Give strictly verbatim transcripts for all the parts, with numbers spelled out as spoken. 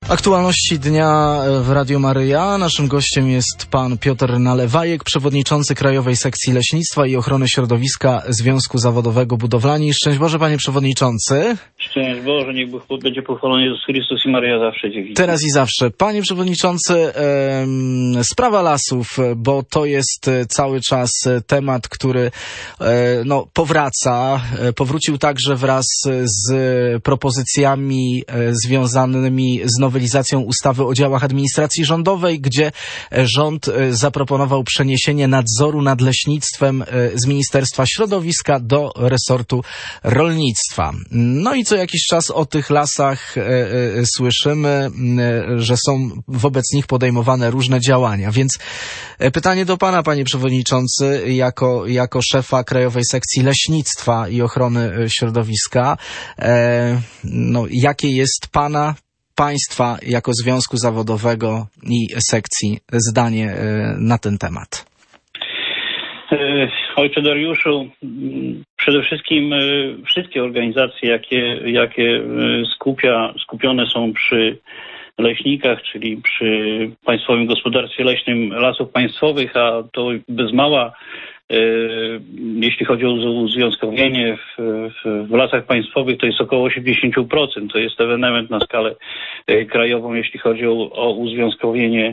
Aktualności dnia w Radiu Maryja. Naszym gościem jest pan Piotr Nalewajek, przewodniczący Krajowej Sekcji Leśnictwa i Ochrony Środowiska Związku Zawodowego Budowlani. Szczęść Boże, panie przewodniczący. Szczęść Boże, niech Bóg będzie pochwalony Jezus Chrystus i Maryja zawsze dziewica. Teraz i zawsze. Panie przewodniczący, e, sprawa lasów, bo to jest cały czas temat, który e, no, powraca. Powrócił także wraz z propozycjami e, związanymi z nowelizacją ustawy o działach administracji rządowej, gdzie rząd zaproponował przeniesienie nadzoru nad leśnictwem z Ministerstwa Środowiska do resortu rolnictwa. No i co jakiś czas o tych lasach słyszymy, że są wobec nich podejmowane różne działania. Więc pytanie do pana, panie przewodniczący, jako, jako szefa Krajowej Sekcji Leśnictwa i Ochrony Środowiska, no, jakie jest pana, państwa jako związku zawodowego i sekcji zdanie na ten temat? Ojcze Dariuszu, przede wszystkim wszystkie organizacje, jakie, jakie skupia, skupione są przy leśnikach, czyli przy Państwowym Gospodarstwie Leśnym Lasów Państwowych, a to bez mała, jeśli chodzi o uzwiązkowienie w, w, w lasach państwowych, to jest około osiemdziesiąt procent. To jest ewenement na skalę krajową, jeśli chodzi o, o uzwiązkowienie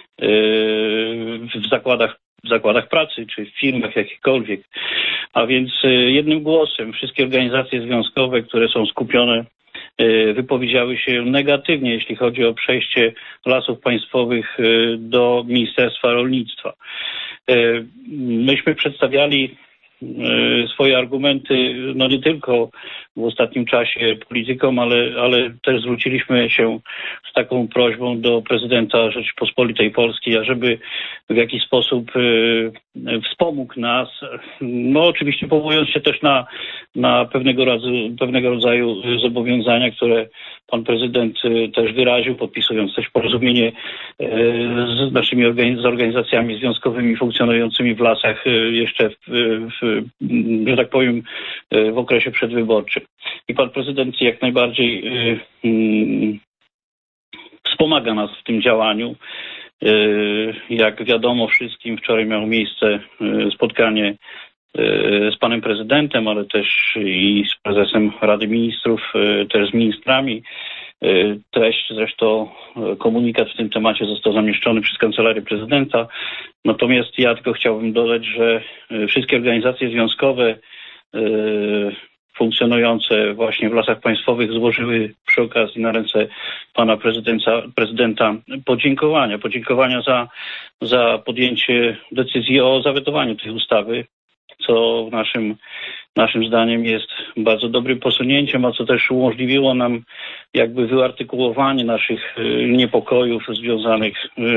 w zakładach, w zakładach pracy, czy w firmach jakichkolwiek. A więc jednym głosem wszystkie organizacje związkowe, które są skupione, wypowiedziały się negatywnie, jeśli chodzi o przejście lasów państwowych do Ministerstwa Rolnictwa. Myśmy przedstawiali swoje argumenty, no nie tylko w ostatnim czasie politykom, ale, ale też zwróciliśmy się z taką prośbą do prezydenta Rzeczypospolitej Polskiej, ażeby w jakiś sposób wspomógł nas, no oczywiście powołując się też na, na pewnego, rodzaju, pewnego rodzaju zobowiązania, które pan prezydent też wyraził, podpisując też porozumienie z naszymi organiz- z organizacjami związkowymi funkcjonującymi w lasach jeszcze w, w, że tak powiem, w okresie przedwyborczym. I pan prezydent jak najbardziej y, wspomaga nas w tym działaniu. Y, jak wiadomo wszystkim, wczoraj miało miejsce spotkanie y, z panem prezydentem, ale też i z prezesem Rady Ministrów, y, też z ministrami. Y, treść zresztą, komunikat w tym temacie został zamieszczony przez Kancelarię Prezydenta. Natomiast ja tylko chciałbym dodać, że wszystkie organizacje związkowe y, funkcjonujące właśnie w lasach państwowych złożyły przy okazji na ręce pana prezydenta, prezydenta podziękowania. Podziękowania za, za podjęcie decyzji o zawetowaniu tej ustawy, co w naszym, naszym zdaniem jest bardzo dobrym posunięciem, a co też umożliwiło nam jakby wyartykułowanie naszych niepokojów związanych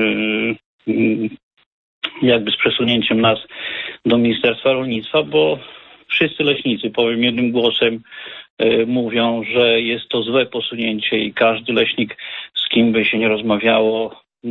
jakby z przesunięciem nas do Ministerstwa Rolnictwa, bo wszyscy leśnicy, powiem jednym głosem, y, mówią, że jest to złe posunięcie i każdy leśnik, z kim by się nie rozmawiało, y,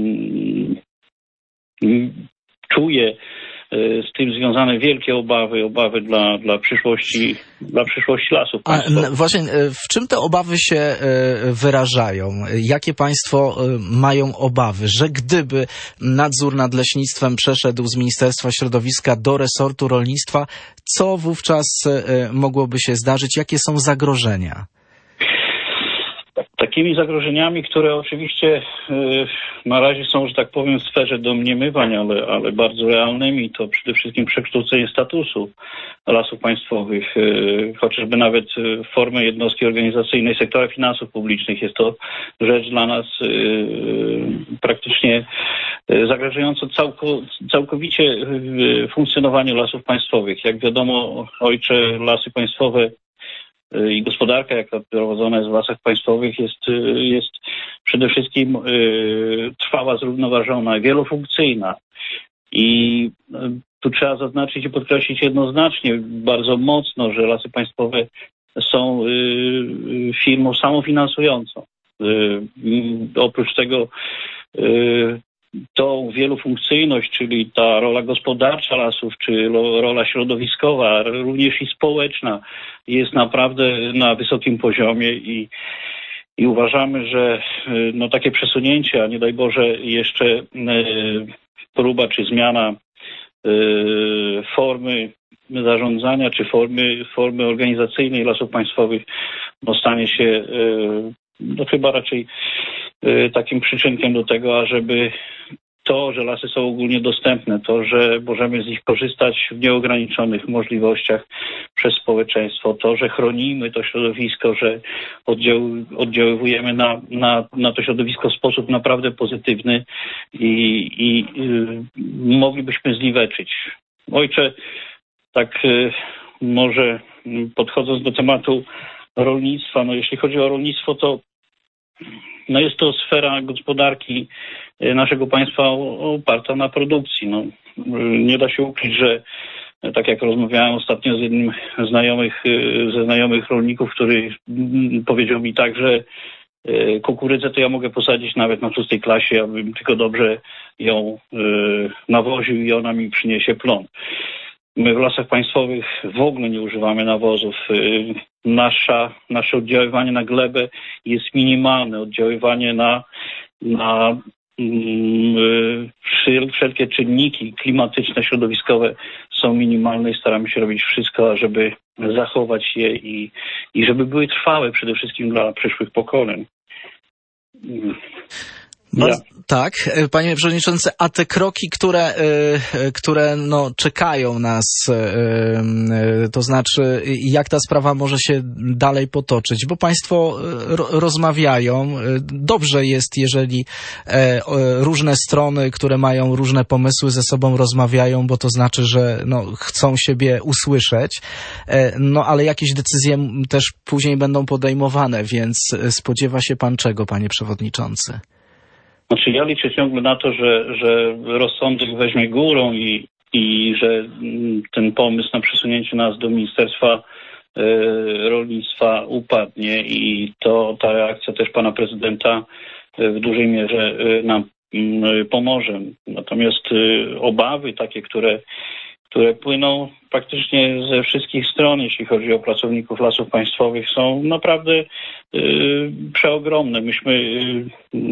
y, czuje y, z tym związane wielkie obawy, obawy dla, dla przyszłości, dla przyszłości lasów państwowych. A właśnie w czym te obawy się wyrażają? Jakie państwo mają obawy, że gdyby nadzór nad leśnictwem przeszedł z Ministerstwa Środowiska do resortu rolnictwa, co wówczas mogłoby się zdarzyć? Jakie są zagrożenia? Takimi zagrożeniami, które oczywiście na razie są, że tak powiem, w sferze domniemywań, ale, ale bardzo realnymi, to przede wszystkim przekształcenie statusu lasów państwowych, chociażby nawet w formę jednostki organizacyjnej sektora finansów publicznych. Jest to rzecz dla nas praktycznie zagrażająca całko, całkowicie funkcjonowaniu lasów państwowych. Jak wiadomo, ojcze, lasy państwowe i gospodarka, jaka prowadzona jest w lasach państwowych, jest, jest przede wszystkim y, trwała, zrównoważona, wielofunkcyjna. I tu trzeba zaznaczyć i podkreślić jednoznacznie, bardzo mocno, że lasy państwowe są y, firmą samofinansującą. Y, y, oprócz tego y, tą wielofunkcyjność, czyli ta rola gospodarcza lasów, czy rola środowiskowa, również i społeczna, jest naprawdę na wysokim poziomie i i uważamy, że no, takie przesunięcie, a nie daj Boże jeszcze próba czy zmiana formy zarządzania czy formy, formy organizacyjnej Lasów Państwowych no, stanie się no, chyba raczej takim przyczynkiem do tego, ażeby to, że lasy są ogólnie dostępne, to, że możemy z nich korzystać w nieograniczonych możliwościach przez społeczeństwo, to, że chronimy to środowisko, że oddział- oddziaływujemy na, na, na to środowisko w sposób naprawdę pozytywny i, i y, moglibyśmy zniweczyć. Ojcze, tak y, może podchodząc do tematu rolnictwa, no jeśli chodzi o rolnictwo, to no jest to sfera gospodarki naszego państwa oparta na produkcji. No, nie da się ukryć, że tak jak rozmawiałem ostatnio z jednym z znajomych, ze znajomych rolników, który powiedział mi tak, że kukurydzę to ja mogę posadzić nawet na szóstej klasie, abym tylko dobrze ją nawoził i ona mi przyniesie plon. My w Lasach Państwowych w ogóle nie używamy nawozów. Nasza, nasze oddziaływanie na glebę jest minimalne. Oddziaływanie na, na mm, wszelkie czynniki klimatyczne, środowiskowe są minimalne i staramy się robić wszystko, żeby zachować je i, i żeby były trwałe przede wszystkim dla przyszłych pokoleń. No, ja. Tak, panie przewodniczący, a te kroki, które, które no, czekają nas, to znaczy jak ta sprawa może się dalej potoczyć, bo państwo rozmawiają. Dobrze jest, jeżeli różne strony, które mają różne pomysły, ze sobą rozmawiają, bo to znaczy, że no, chcą siebie usłyszeć, no ale jakieś decyzje też później będą podejmowane, więc spodziewa się pan czego, panie przewodniczący? Znaczy ja liczę ciągle na to, że, że rozsądek weźmie górą i, i że ten pomysł na przesunięcie nas do Ministerstwa y, Rolnictwa upadnie i to ta reakcja też pana prezydenta w dużej mierze y, nam y, pomoże. Natomiast y, obawy takie, które które płyną praktycznie ze wszystkich stron, jeśli chodzi o pracowników Lasów Państwowych, są naprawdę y, przeogromne. Myśmy y,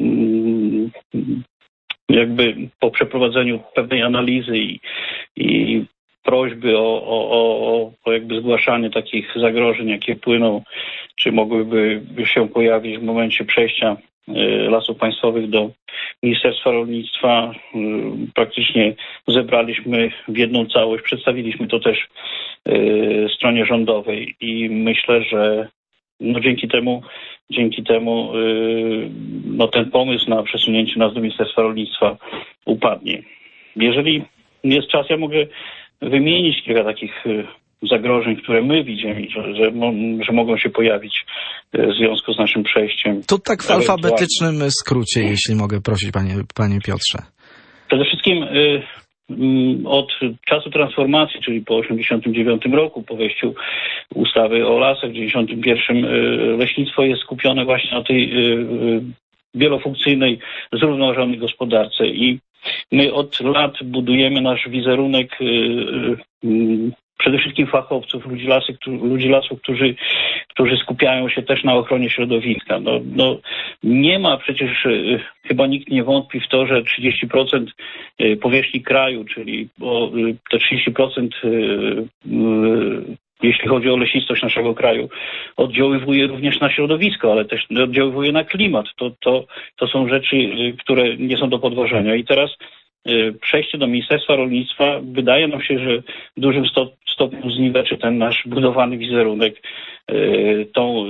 y, jakby po przeprowadzeniu pewnej analizy i, i prośby o, o, o, o jakby zgłaszanie takich zagrożeń, jakie płyną, czy mogłyby się pojawić w momencie przejścia Lasów Państwowych do Ministerstwa Rolnictwa, praktycznie zebraliśmy w jedną całość, przedstawiliśmy to też stronie rządowej i myślę, że no dzięki temu, dzięki temu no ten pomysł na przesunięcie nas do Ministerstwa Rolnictwa upadnie. Jeżeli jest czas, ja mogę wymienić kilka takich zagrożeń, które my widzimy, że, że, że mogą się pojawić w związku z naszym przejściem. To tak w alfabetycznym skrócie, jeśli mogę prosić, panie, panie Piotrze. Przede wszystkim y, y, od czasu transformacji, czyli po osiemdziesiątym dziewiątym roku, po wejściu ustawy o lasach w dziewięćdziesiątym pierwszym y, leśnictwo jest skupione właśnie na tej y, y, wielofunkcyjnej, zrównoważonej gospodarce i my od lat budujemy nasz wizerunek y, y, y, przede wszystkim fachowców, ludzi, lasy, ludzi lasów, którzy, którzy skupiają się też na ochronie środowiska. No, no, nie ma przecież, y, chyba nikt nie wątpi w to, że trzydzieści procent powierzchni kraju, czyli o, y, te trzydzieści procent y, y, jeśli chodzi o leśnicość naszego kraju, oddziaływuje również na środowisko, ale też oddziaływuje na klimat. To, to, to są rzeczy, y, które nie są do podważenia. I teraz przejście do Ministerstwa Rolnictwa wydaje nam się, że w dużym stopniu zniweczy ten nasz budowany wizerunek, tą,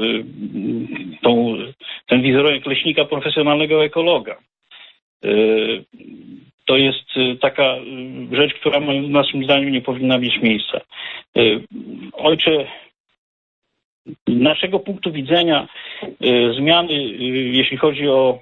tą, ten wizerunek leśnika profesjonalnego ekologa. To jest taka rzecz, która naszym zdaniem nie powinna mieć miejsca. Ojcze, z naszego punktu widzenia zmiany, jeśli chodzi o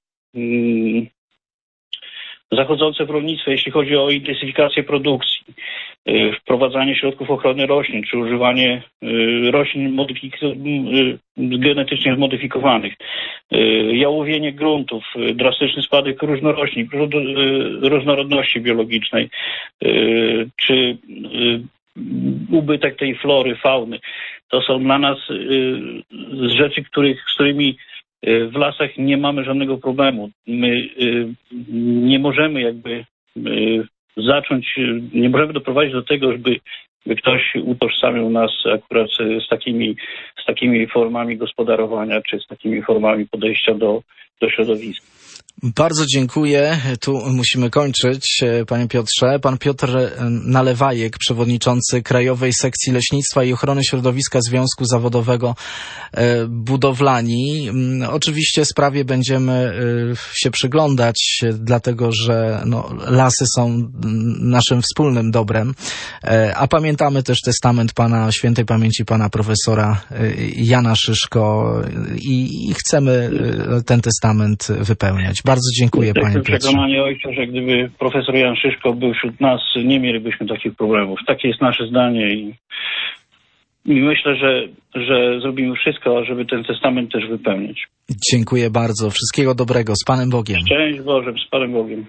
zachodzące w rolnictwie, jeśli chodzi o intensyfikację produkcji, wprowadzanie środków ochrony roślin, czy używanie roślin modyfik- genetycznie zmodyfikowanych, jałowienie gruntów, drastyczny spadek różnorośli, różnorodności biologicznej, czy ubytek tej flory, fauny. To są dla nas rzeczy, których, z którymi w lasach nie mamy żadnego problemu. My nie możemy jakby zacząć, nie możemy doprowadzić do tego, żeby by ktoś utożsamił nas akurat z takimi, z takimi formami gospodarowania, czy z takimi formami podejścia do, do środowiska. Bardzo dziękuję. Tu musimy kończyć, panie Piotrze. Pan Piotr Nalewajek, przewodniczący Krajowej Sekcji Leśnictwa i Ochrony Środowiska Związku Zawodowego Budowlani. Oczywiście sprawie będziemy się przyglądać, dlatego że no, lasy są naszym wspólnym dobrem. A pamiętamy też testament pana, świętej pamięci pana profesora Jana Szyszko i, i chcemy ten testament wypełniać. Bardzo dziękuję, panie Piotrze. Jestem przekonany, ojcze, że gdyby profesor Jan Szyszko był wśród nas, nie mielibyśmy takich problemów. Takie jest nasze zdanie i, i myślę, że, że zrobimy wszystko, żeby ten testament też wypełnić. Dziękuję bardzo. Wszystkiego dobrego. Z Panem Bogiem. Szczęść Boże, z Panem Bogiem.